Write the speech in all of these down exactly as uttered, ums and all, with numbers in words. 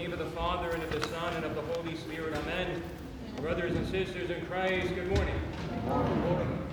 name of the Father, and of the Son, and of the Holy Spirit. Amen. Brothers and sisters in Christ, good morning. Good morning.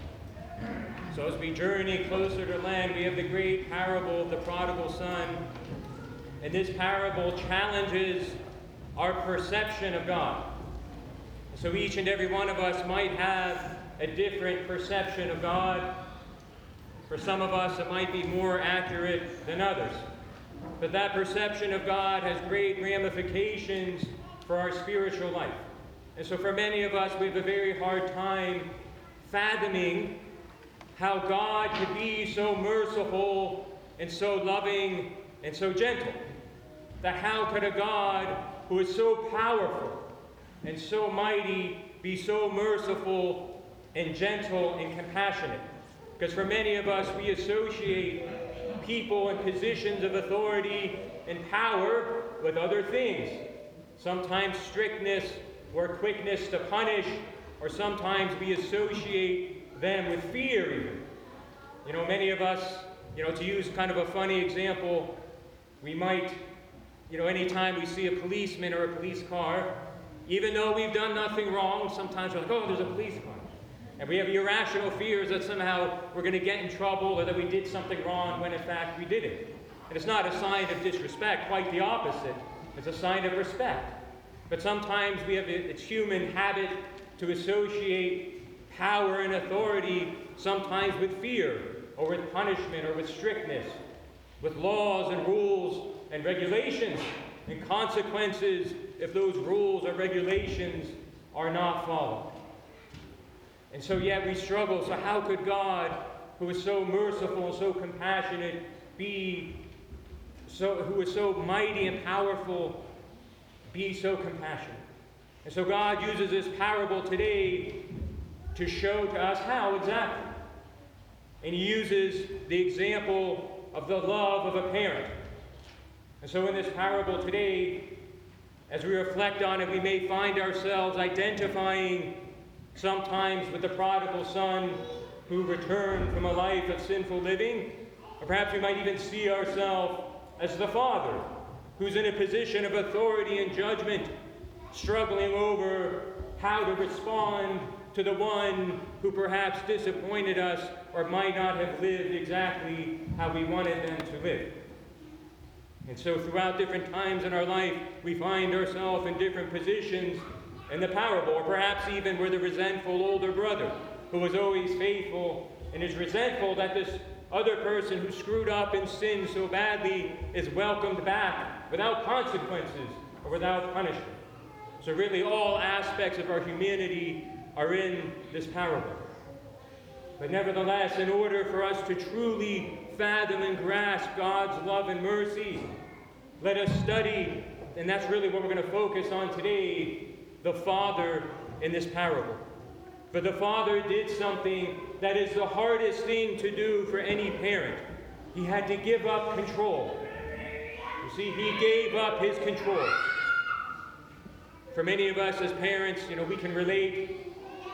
So as we journey closer to land, we have the great parable of the prodigal son. And this parable challenges our perception of God. So each and every one of us might have a different perception of God. For some of us, it might be more accurate than others. But that perception of God has great ramifications for our spiritual life. And so for many of us, we have a very hard time fathoming how God could be so merciful and so loving and so gentle. That how could a God who is so powerful and so mighty be so merciful and gentle and compassionate? Because for many of us, we associate people in positions of authority and power with other things. Sometimes strictness or quickness to punish, or sometimes we associate them with fear even. You know, many of us, you know, to use kind of a funny example, we might, you know, anytime we see a policeman or a police car, even though we've done nothing wrong, sometimes we're like, oh, there's a police car. And we have irrational fears that somehow we're going to get in trouble or that we did something wrong when in fact we didn't. And it's not a sign of disrespect, quite the opposite. It's a sign of respect. But sometimes we have it's human habit to associate power and authority sometimes with fear or with punishment or with strictness, with laws and rules and regulations and consequences if those rules or regulations are not followed. And so yet we struggle. So how could God, who is so merciful and so compassionate, be so who is so mighty and powerful, be so compassionate? And so God uses this parable today to show to us how exactly. And he uses the example of the love of a parent. And so in this parable today, as we reflect on it, we may find ourselves identifying sometimes with the prodigal son who returned from a life of sinful living. Or perhaps we might even see ourselves as the father who's in a position of authority and judgment, struggling over how to respond to the one who perhaps disappointed us or might not have lived exactly how we wanted them to live. And so throughout different times in our life, we find ourselves in different positions in the parable, or perhaps even we're the resentful older brother who was always faithful and is resentful that this other person who screwed up and sinned so badly is welcomed back without consequences or without punishment. So really all aspects of our humanity are in this parable. But nevertheless, in order for us to truly fathom and grasp God's love and mercy, let us study, and that's really what we're going to focus on today, the father in this parable. For the father did something that is the hardest thing to do for any parent. He had to give up control. You see, he gave up his control. For many of us as parents, you know, we can relate.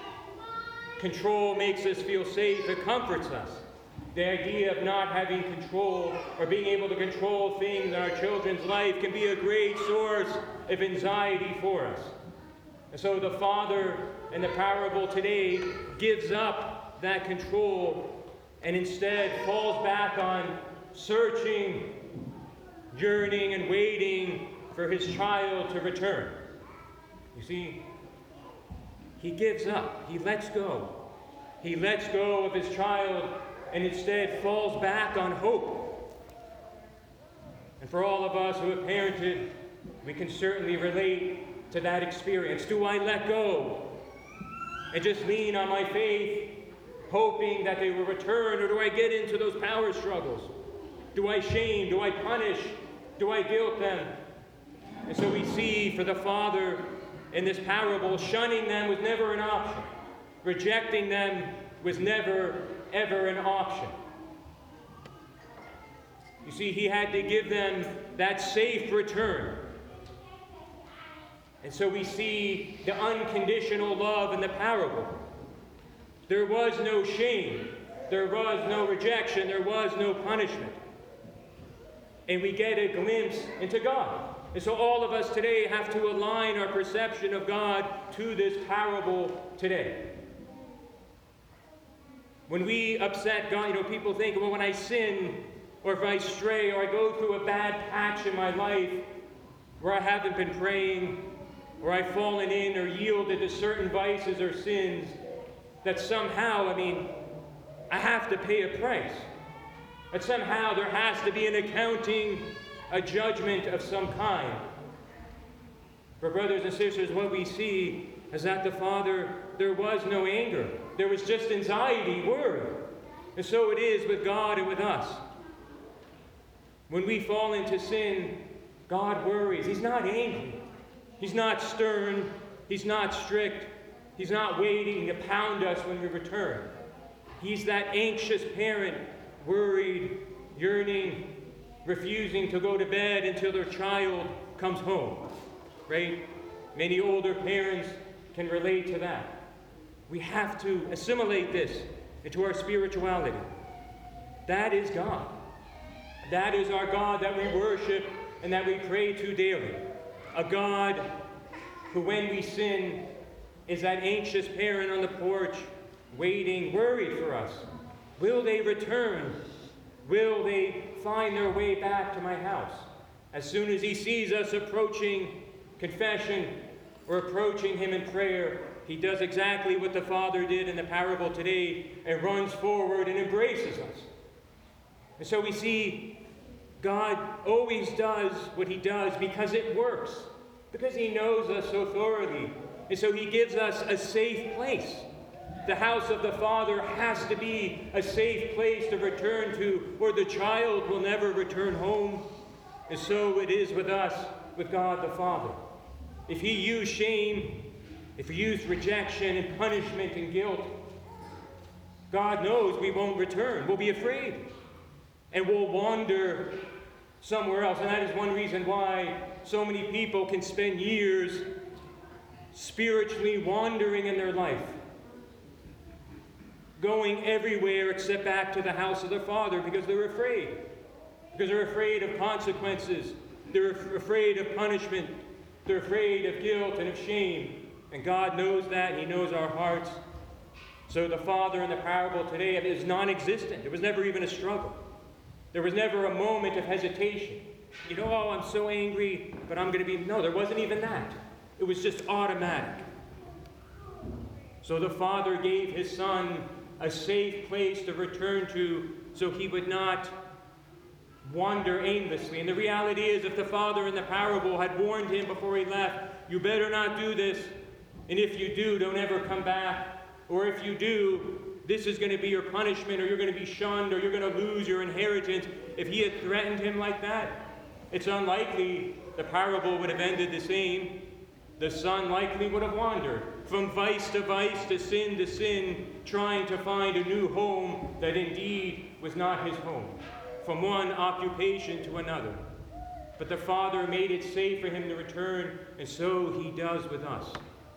Control makes us feel safe. It comforts us. The idea of not having control or being able to control things in our children's life can be a great source of anxiety for us. And so the father in the parable today gives up that control and instead falls back on searching, yearning, and waiting for his child to return. You see, he gives up. He lets go. He lets go of his child and instead falls back on hope. And for all of us who have parented, we can certainly relate to that experience. Do I let go and just lean on my faith, hoping that they will return, or do I get into those power struggles? Do I shame? Do I punish? Do I guilt them? And so we see for the father in this parable, shunning them was never an option. Rejecting them was never, ever an option. You see, he had to give them that safe return. And so we see the unconditional love in the parable. There was no shame. There was no rejection. There was no punishment. And we get a glimpse into God. And so all of us today have to align our perception of God to this parable today. When we upset God, you know, people think, well, when I sin, or if I stray, or I go through a bad patch in my life where I haven't been praying, or I've fallen in or yielded to certain vices or sins, that somehow, I mean, I have to pay a price. That somehow there has to be an accounting, a judgment of some kind. For brothers and sisters, what we see is that the Father, there was no anger. There was just anxiety, worry. And so it is with God and with us. When we fall into sin, God worries. He's not angry. He's not stern. He's not strict. He's not waiting to pound us when we return. He's that anxious parent, worried, yearning, refusing to go to bed until their child comes home. Right? Many older parents can relate to that. We have to assimilate this into our spirituality. That is God. That is our God that we worship and that we pray to daily. A God who, when we sin, is that anxious parent on the porch, waiting, worried for us. Will they return? Will they find their way back to my house? As soon as he sees us approaching confession or approaching him in prayer, he does exactly what the Father did in the parable today and runs forward and embraces us. And so we see God always does what he does because it works, because he knows us so thoroughly. And so he gives us a safe place. The house of the Father has to be a safe place to return to, or the child will never return home. And so it is with us, with God the Father. If he used shame, if he used rejection and punishment and guilt, God knows we won't return. We'll be afraid. And we'll wander somewhere else. And that is one reason why so many people can spend years spiritually wandering in their life, going everywhere except back to the house of their Father, because they're afraid. Because they're afraid of consequences. They're af- afraid of punishment. They're afraid of guilt and of shame. And God knows that. He knows our hearts. So the Father in the parable today is non-existent. It was never even a struggle. There was never a moment of hesitation. You know, oh, I'm so angry, but I'm going to be... No, there wasn't even that. It was just automatic. So the Father gave his Son a safe place to return to so he would not wander aimlessly. And the reality is, if the Father in the parable had warned him before he left, you better not do this, and if you do, don't ever come back, or if you do, this is going to be your punishment, or you're going to be shunned, or you're going to lose your inheritance. If he had threatened him like that, it's unlikely the parable would have ended the same. The Son likely would have wandered from vice to vice, to sin to sin, trying to find a new home that indeed was not his home, from one occupation to another. But the Father made it safe for him to return, and so he does with us.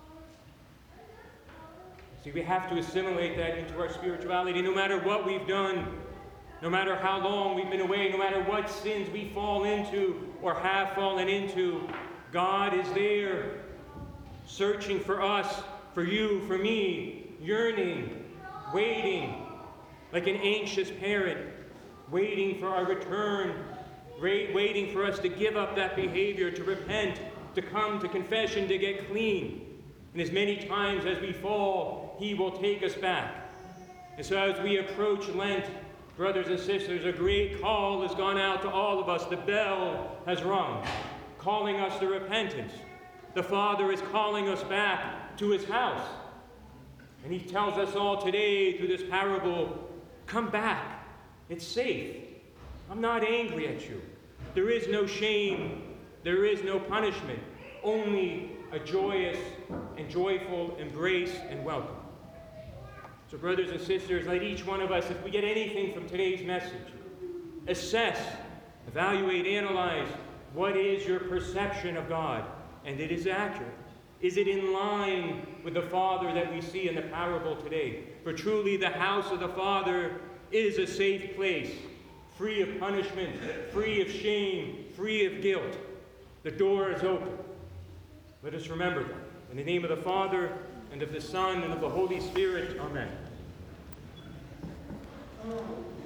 See, we have to assimilate that into our spirituality. No matter what we've done, no matter how long we've been away, no matter what sins we fall into or have fallen into, God is there, searching for us, for you, for me, yearning, waiting, like an anxious parent, waiting for our return, waiting for us to give up that behavior, to repent, to come to confession, to get clean. And as many times as we fall, he will take us back. And so as we approach Lent, brothers and sisters, a great call has gone out to all of us. The bell has rung, calling us to repentance. The Father is calling us back to his house. And he tells us all today through this parable, come back. It's safe. I'm not angry at you. There is no shame. There is no punishment. Only a joyous and joyful embrace and welcome. So brothers and sisters, let each one of us, if we get anything from today's message, assess, evaluate, analyze, what is your perception of God? And it is accurate. Is it in line with the Father that we see in the parable today? For truly the house of the Father is a safe place, free of punishment, free of shame, free of guilt. The door is open. Let us remember that. In the name of the Father, and of the Son, and of the Holy Spirit. Amen.